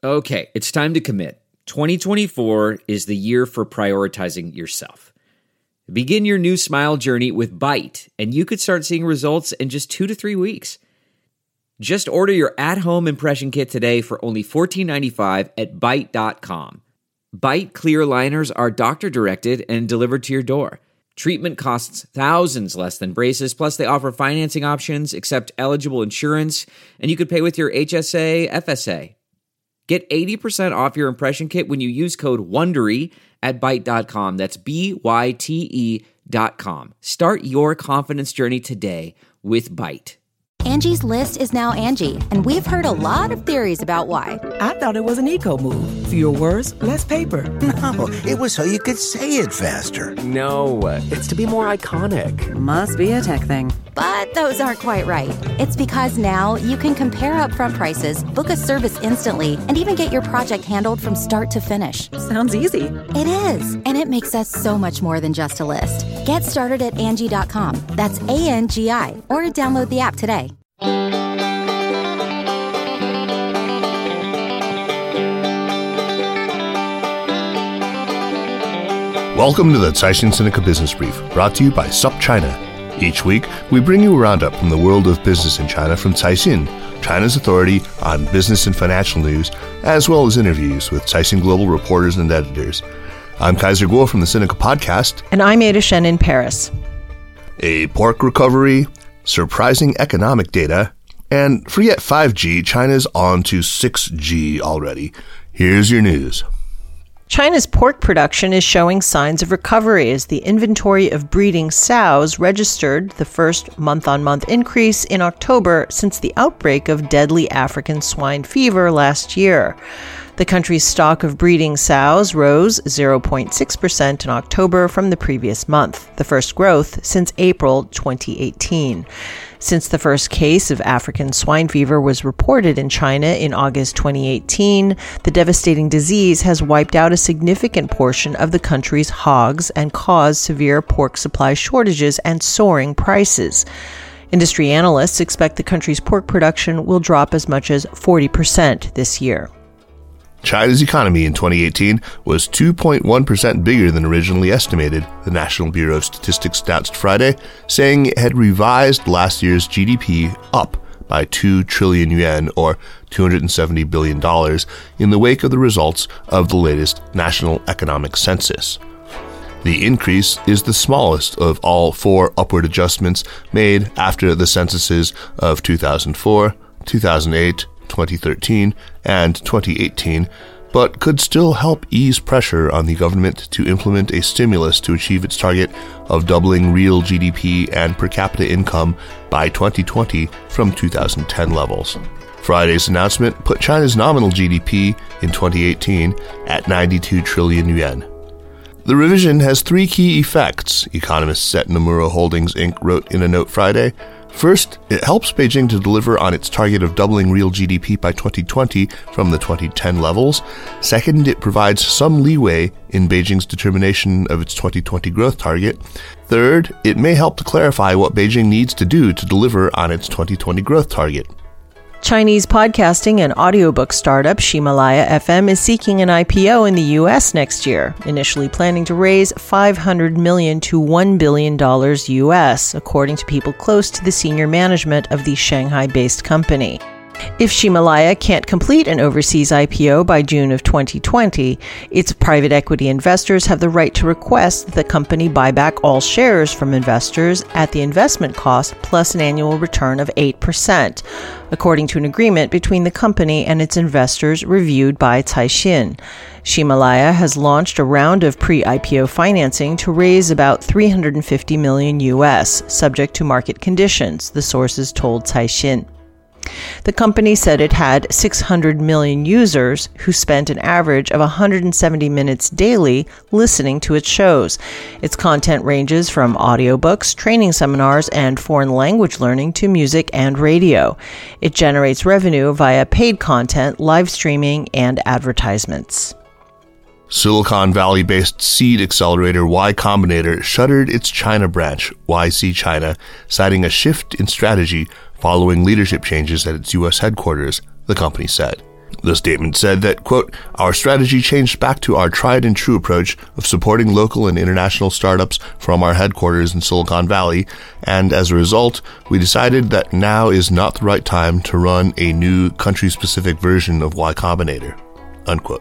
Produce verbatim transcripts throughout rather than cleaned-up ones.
Okay, it's time to commit. twenty twenty-four is the year for prioritizing yourself. Begin your new smile journey with Byte, and you could start seeing results in just two to three weeks. Just order your at-home impression kit today for only fourteen ninety-five at byte dot com. Byte clear aligners are doctor-directed and delivered to your door. Treatment costs thousands less than braces, plus they offer financing options, accept eligible insurance, and you could pay with your H S A, F S A. Get eighty percent off your impression kit when you use code WONDERY at byte dot com. That's B Y T E dot com. Start your confidence journey today with Byte. Angie's List is now Angie, and we've heard a lot of theories about why. I thought it was an eco move. Fewer words, less paper. No, it was so you could say it faster. No, it's to be more iconic. Must be a tech thing. But those aren't quite right. It's because now you can compare upfront prices, book a service instantly, and even get your project handled from start to finish. Sounds easy. It is, and it makes us so much more than just a list. Get started at Angie dot com. That's A N G I, or download the app today. Welcome to the Caixin Sinica Business Brief, brought to you by SupChina. Each week, we bring you a roundup from the world of business in China from Caixin, China's authority on business and financial news, as well as interviews with Caixin Global reporters and editors. I'm Kaiser Guo from the Sinica Podcast. And I'm Ada Shen in Paris. A pork recovery, surprising economic data, and forget five G, China's on to six G already. Here's your news. China's pork production is showing signs of recovery as the inventory of breeding sows registered the first month-on-month increase in October since the outbreak of deadly African swine fever last year. The country's stock of breeding sows rose zero point six percent in October from the previous month, the first growth since April twenty eighteen. Since the first case of African swine fever was reported in China in August twenty eighteen, the devastating disease has wiped out a significant portion of the country's hogs and caused severe pork supply shortages and soaring prices. Industry analysts expect the country's pork production will drop as much as forty percent this year. China's economy in twenty eighteen was two point one percent bigger than originally estimated, the National Bureau of Statistics announced Friday, saying it had revised last year's G D P up by two trillion yuan, or two hundred seventy billion dollars, in the wake of the results of the latest National Economic Census. The increase is the smallest of all four upward adjustments made after the censuses of two thousand four, two thousand eight, twenty thirteen, and twenty eighteen, but could still help ease pressure on the government to implement a stimulus to achieve its target of doubling real G D P and per capita income by twenty twenty from two thousand ten levels. Friday's announcement put China's nominal G D P in twenty eighteen at ninety-two trillion yuan. The revision has three key effects, economists at Nomura Holdings Incorporated wrote in a note Friday. First, it helps Beijing to deliver on its target of doubling real G D P by twenty twenty from the twenty ten levels. Second, it provides some leeway in Beijing's determination of its twenty twenty growth target. Third, it may help to clarify what Beijing needs to do to deliver on its twenty twenty growth target. Chinese podcasting and audiobook startup Ximalaya F M is seeking an I P O in the U S next year, initially planning to raise five hundred million dollars to one billion dollars U S, according to people close to the senior management of the Shanghai-based company. If Ximalaya can't complete an overseas I P O by June of twenty twenty, its private equity investors have the right to request that the company buy back all shares from investors at the investment cost plus an annual return of eight percent, according to an agreement between the company and its investors reviewed by Caixin. Ximalaya has launched a round of pre-I P O financing to raise about three hundred fifty million U S, subject to market conditions, the sources told Caixin. The company said it had six hundred million users who spent an average of one hundred seventy minutes daily listening to its shows. Its content ranges from audiobooks, training seminars, and foreign language learning to music and radio. It generates revenue via paid content, live streaming, and advertisements. Silicon Valley-based seed accelerator Y Combinator shuttered its China branch, Y C China, citing a shift in strategy following leadership changes at its U S headquarters, the company said. The statement said that, quote, our strategy changed back to our tried and true approach of supporting local and international startups from our headquarters in Silicon Valley, and as a result, we decided that now is not the right time to run a new country-specific version of Y Combinator, unquote.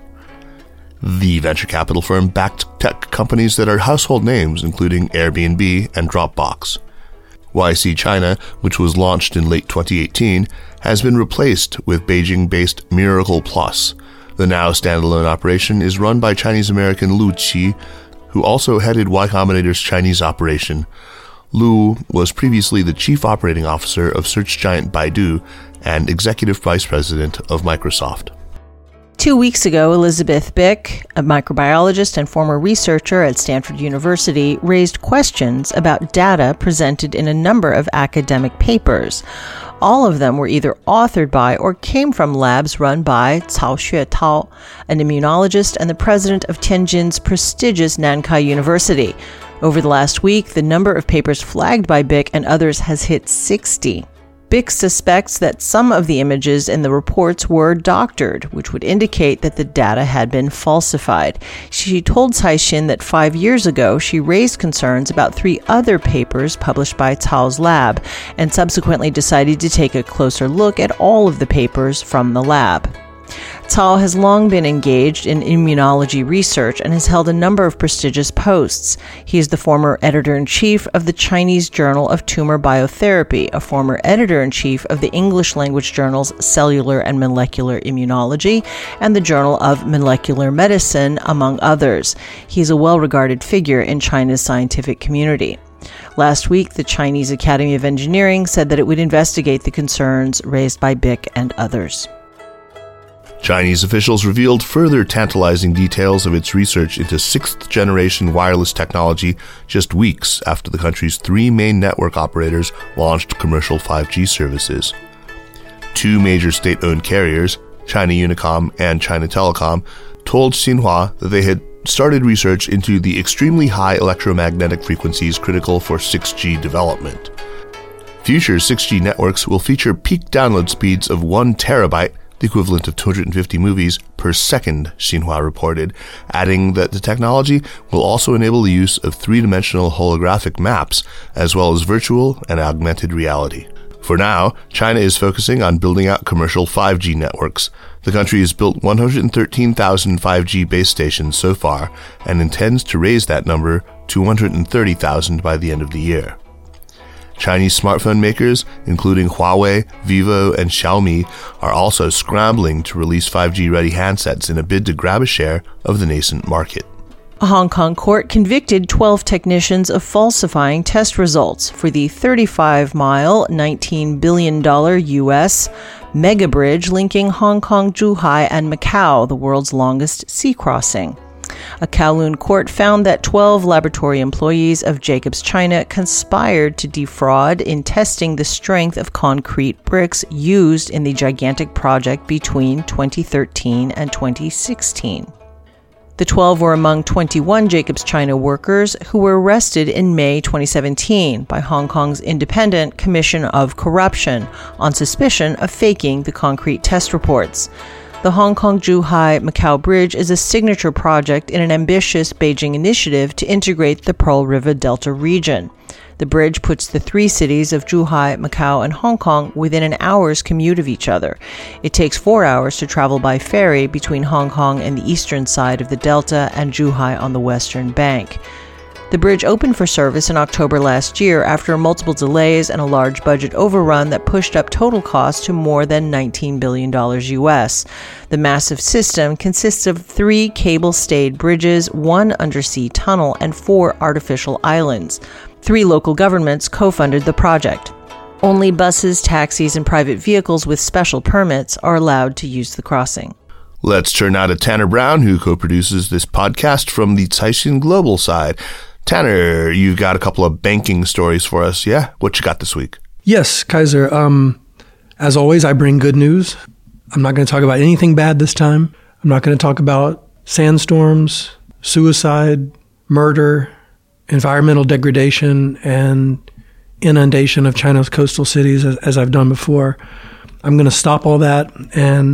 The venture capital firm backed tech companies that are household names, including Airbnb and Dropbox. Y C China, which was launched in late twenty eighteen, has been replaced with Beijing-based Miracle Plus. The now standalone operation is run by Chinese-American Lu Qi, who also headed Y Combinator's Chinese operation. Lu was previously the chief operating officer of search giant Baidu and executive vice president of Microsoft. Two weeks ago, Elizabeth Bick, a microbiologist and former researcher at Stanford University, raised questions about data presented in a number of academic papers. All of them were either authored by or came from labs run by Cao Xuetao, an immunologist and the president of Tianjin's prestigious Nankai University. Over the last week, the number of papers flagged by Bick and others has hit sixty. Bick suspects that some of the images in the reports were doctored, which would indicate that the data had been falsified. She told Caixin that five years ago she raised concerns about three other papers published by Cao's lab, and subsequently decided to take a closer look at all of the papers from the lab. Cao has long been engaged in immunology research and has held a number of prestigious posts. He is the former editor-in-chief of the Chinese Journal of Tumor Biotherapy, a former editor-in-chief of the English-language journals Cellular and Molecular Immunology, and the Journal of Molecular Medicine, among others. He is a well-regarded figure in China's scientific community. Last week, the Chinese Academy of Engineering said that it would investigate the concerns raised by Bick and others. Chinese officials revealed further tantalizing details of its research into sixth-generation wireless technology just weeks after the country's three main network operators launched commercial five G services. Two major state-owned carriers, China Unicom and China Telecom, told Xinhua that they had started research into the extremely high electromagnetic frequencies critical for six G development. Future six G networks will feature peak download speeds of one terabyte, the equivalent of two hundred fifty movies per second, Xinhua reported, adding that the technology will also enable the use of three-dimensional holographic maps, as well as virtual and augmented reality. For now, China is focusing on building out commercial five G networks. The country has built one hundred thirteen thousand five G base stations so far and intends to raise that number to one hundred thirty thousand by the end of the year. Chinese smartphone makers, including Huawei, Vivo, and Xiaomi, are also scrambling to release five G-ready handsets in a bid to grab a share of the nascent market. A Hong Kong court convicted twelve technicians of falsifying test results for the thirty-five mile, nineteen billion dollars U S mega bridge linking Hong Kong, Zhuhai, and Macau, the world's longest sea crossing. A Kowloon court found that twelve laboratory employees of Jacobs China conspired to defraud in testing the strength of concrete bricks used in the gigantic project between twenty thirteen and twenty sixteen. The twelve were among twenty-one Jacobs China workers who were arrested in May twenty seventeen by Hong Kong's Independent Commission of Corruption on suspicion of faking the concrete test reports. The Hong Kong-Zhuhai-Macau Bridge is a signature project in an ambitious Beijing initiative to integrate the Pearl River Delta region. The bridge puts the three cities of Zhuhai, Macau, and Hong Kong within an hour's commute of each other. It takes four hours to travel by ferry between Hong Kong and the eastern side of the Delta and Zhuhai on the western bank. The bridge opened for service in October last year after multiple delays and a large budget overrun that pushed up total costs to more than nineteen billion dollars U S. The massive system consists of three cable-stayed bridges, one undersea tunnel, and four artificial islands. Three local governments co-funded the project. Only buses, taxis, and private vehicles with special permits are allowed to use the crossing. Let's turn now to Tanner Brown, who co-produces this podcast from the Caixin Global side. Tanner, you've got a couple of banking stories for us, yeah? What you got this week? Yes, Kaiser. Um, as always, I bring good news. I'm not going to talk about anything bad this time. I'm not going to talk about sandstorms, suicide, murder, environmental degradation, and inundation of China's coastal cities, as, as I've done before. I'm going to stop all that, and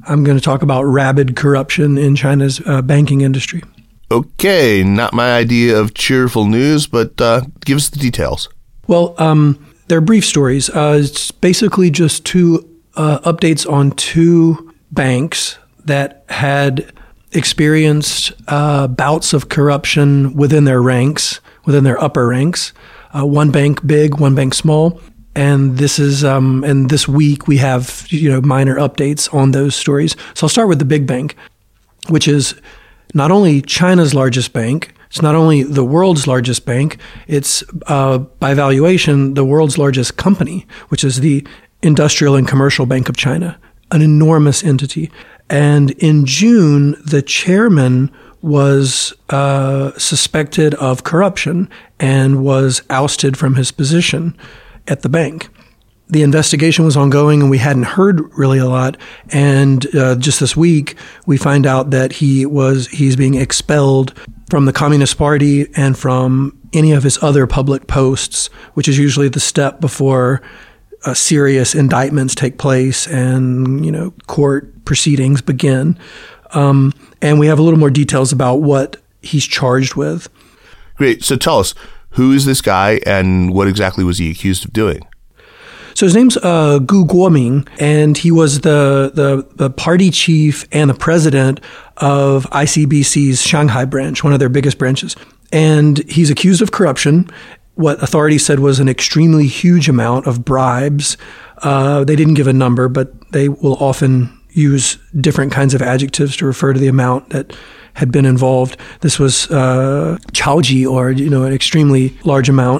I'm going to talk about rabid corruption in China's uh, banking industry. Okay, not my idea of cheerful news, but uh, give us the details. Well, um, they're brief stories. Uh, it's basically just two uh, updates on two banks that had experienced uh, bouts of corruption within their ranks, within their upper ranks. Uh, one bank big, one bank small. And this is, um, and this week we have, you know, minor updates on those stories. So I'll start with the big bank, which is not only China's largest bank, it's not only the world's largest bank, it's uh, by valuation the world's largest company, which is the Industrial and Commercial Bank of China, an enormous entity. And in June, the chairman was uh, suspected of corruption and was ousted from his position at the bank. The investigation was ongoing and we hadn't heard really a lot. And uh, just this week, we find out that he was he's being expelled from the Communist Party and from any of his other public posts, which is usually the step before uh, serious indictments take place and, you know, court proceedings begin. Um, and we have a little more details about what he's charged with. Great. So tell us, who is this guy and what exactly was he accused of doing? So his name's uh, Gu Guoming, and he was the, the the party chief and the president of I C B C's Shanghai branch, one of their biggest branches. And he's accused of corruption, what authorities said was an extremely huge amount of bribes. Uh, they didn't give a number, but they will often use different kinds of adjectives to refer to the amount that had been involved. This was uh, chaoji, or you know, an extremely large amount.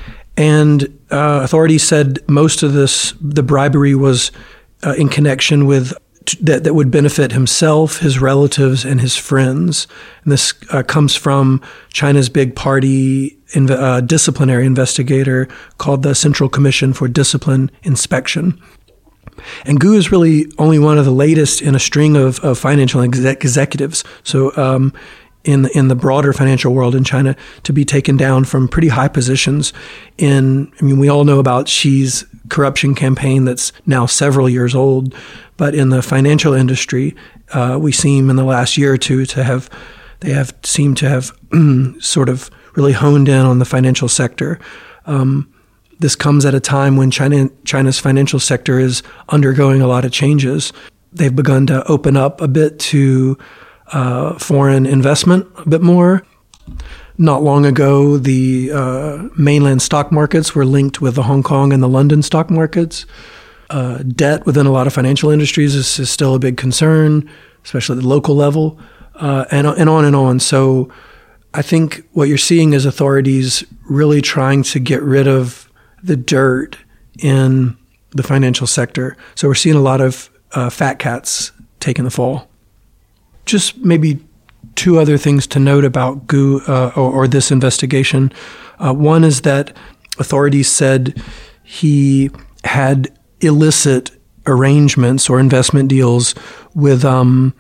And uh, authorities said most of this, the bribery was uh, in connection with t- that that would benefit himself, his relatives, and his friends. And this uh, comes from China's big party inv- uh, disciplinary investigator called the Central Commission for Discipline Inspection. And Gu is really only one of the latest in a string of, of financial exec- executives. So um, in the, in the broader financial world in China, to be taken down from pretty high positions in, I mean, we all know about Xi's corruption campaign that's now several years old, but in the financial industry, uh, we seem in the last year or two to have, they have seemed to have sort of really honed in on the financial sector. Um, This comes at a time when China, China's financial sector is undergoing a lot of changes. They've begun to open up a bit to uh, foreign investment a bit more. Not long ago, the uh, mainland stock markets were linked with the Hong Kong and the London stock markets. Uh, debt within a lot of financial industries is, is still a big concern, especially at the local level, uh, and, and on and on. So I think what you're seeing is authorities really trying to get rid of the dirt in the financial sector. So we're seeing a lot of uh, fat cats taking the fall. Just maybe two other things to note about Gu uh, or, or this investigation. Uh, one is that authorities said he had illicit arrangements or investment deals with um,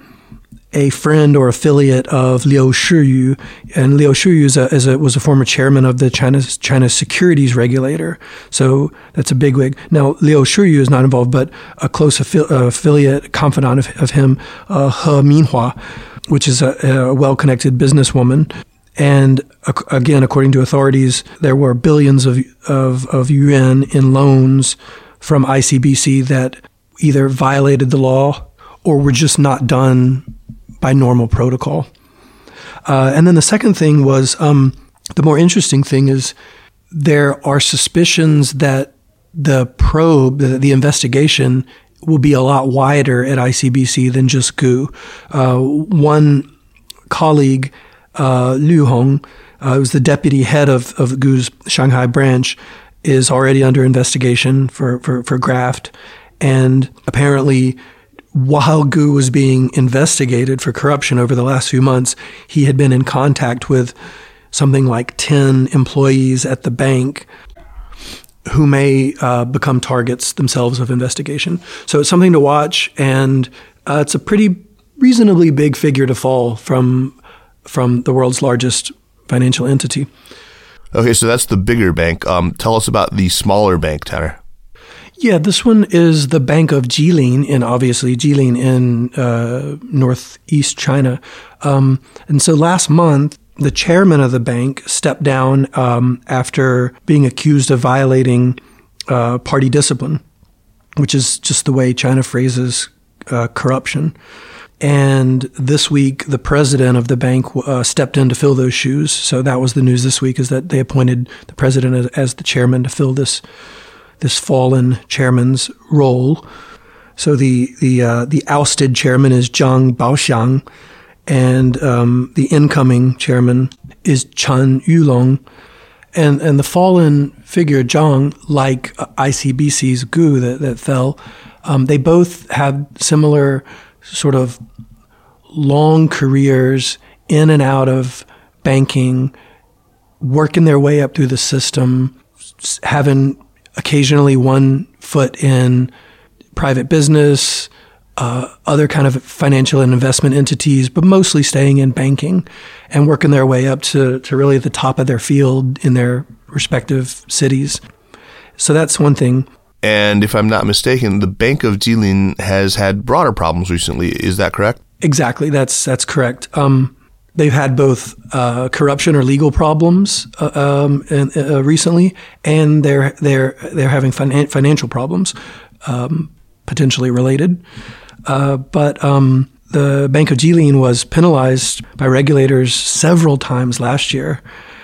a friend or affiliate of Liu Shiyu, and Liu Shiyu is a, is a, was a former chairman of the China's China securities regulator. So that's a bigwig. Now, Liu Shiyu is not involved, but a close affi- uh, affiliate, confidant of, of him, uh, He Minhua, which is a, a well-connected businesswoman. And uh, again, according to authorities, there were billions of, of, of yuan in loans from I C B C that either violated the law or were just not done by normal protocol. Uh, and then the second thing was, um, the more interesting thing is there are suspicions that the probe, the, the investigation, will be a lot wider at I C B C than just Gu. Uh, one colleague, uh, Liu Hong, uh, who's the deputy head of, of Gu's Shanghai branch, is already under investigation for, for, for graft. And apparently, while Gu was being investigated for corruption over the last few months, he had been in contact with something like ten employees at the bank who may uh, become targets themselves of investigation. So it's something to watch, and uh, it's a pretty reasonably big figure to fall from from the world's largest financial entity. Okay, so that's the bigger bank. Um, tell us about the smaller bank, Tanner. Yeah, this one is the Bank of Jilin, in obviously Jilin in uh, northeast China. Um, and so last month, the chairman of the bank stepped down um, after being accused of violating uh, party discipline, which is just the way China phrases uh, corruption. And this week, the president of the bank uh, stepped in to fill those shoes. So that was the news this week, is that they appointed the president as, as the chairman to fill this this fallen chairman's role. So the the uh, the ousted chairman is Zhang Baoxiang, and um, the incoming chairman is Chen Yulong. And and the fallen figure, Zhang, like I C B C's Gu that, that fell, um, they both had similar sort of long careers in and out of banking, working their way up through the system, having occasionally one foot in private business, uh, other kind of financial and investment entities, but mostly staying in banking and working their way up to, to really the top of their field in their respective cities. So that's one thing. And if I'm not mistaken, the Bank of Jilin has had broader problems recently. Is that correct? Exactly. That's that's correct. Um, they've had both uh, corruption or legal problems uh, um, and, uh, recently, and they're they're they're having finan- financial problems, um, potentially related. Uh, but um, the Bank of Jilin was penalized by regulators several times last year.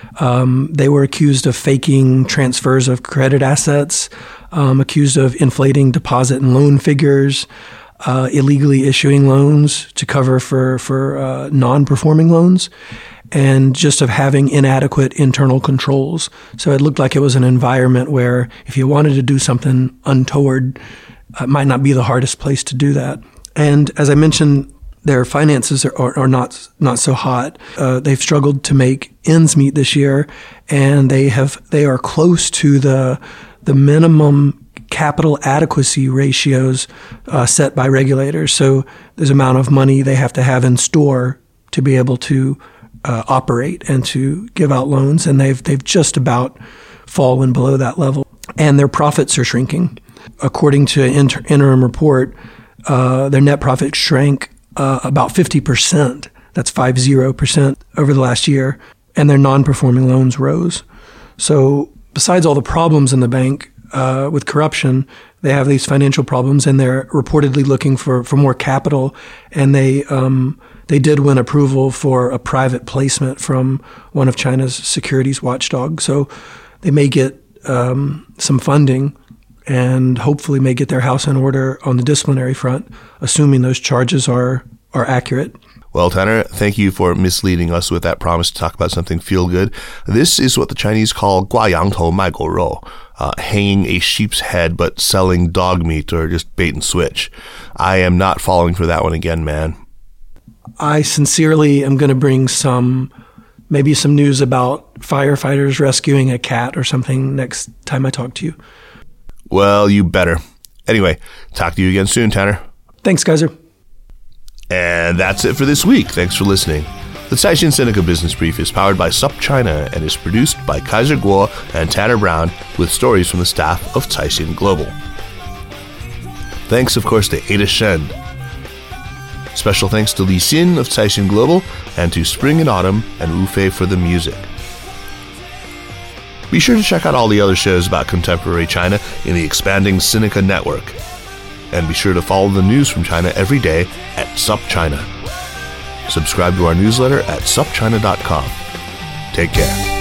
Um, they were accused of faking transfers of credit assets, um, accused of inflating deposit and loan figures, uh, illegally issuing loans to cover for, for uh, non-performing loans, and just of having inadequate internal controls. So it looked like it was an environment where if you wanted to do something untoward, uh, it might not be the hardest place to do that. And as I mentioned, their finances are, are, are not not so hot. Uh, they've struggled to make ends meet this year, and they have they are close to the the minimum capital adequacy ratios uh, set by regulators. So there's amount of money they have to have in store to be able to uh, operate and to give out loans, and they've they've just about fallen below that level, and their profits are shrinking. According to an inter- interim report, uh, their net profit shrank Uh, about fifty percent. That's five zero percent over the last year. And their non-performing loans rose. So besides all the problems in the bank uh, with corruption, they have these financial problems, and they're reportedly looking for, for more capital. And they um, they did win approval for a private placement from one of China's securities watchdogs. So they may get um, some funding and hopefully may get their house in order on the disciplinary front, assuming those charges are are accurate. Well, Tanner, thank you for misleading us with that promise to talk about something feel-good. This is what the Chinese call 挂羊头卖狗肉, uh, hanging a sheep's head but selling dog meat, or just bait and switch. I am not falling for that one again, man. I sincerely am going to bring some, maybe some news about firefighters rescuing a cat or something next time I talk to you. Well, you better. Anyway, talk to you again soon, Tanner. Thanks, Kaiser. And that's it for this week. Thanks for listening. The Caixin Sinica Business Brief is powered by SupChina and is produced by Kaiser Kuo and Tanner Brown, with stories from the staff of Caixin Global. Thanks, of course, to Ada Shen. Special thanks to Li Xin of Caixin Global, and to Spring and Autumn and Wu Fei for the music. Be sure to check out all the other shows about contemporary China in the expanding Sinica network. And be sure to follow the news from China every day at SupChina. Subscribe to our newsletter at sup china dot com. Take care.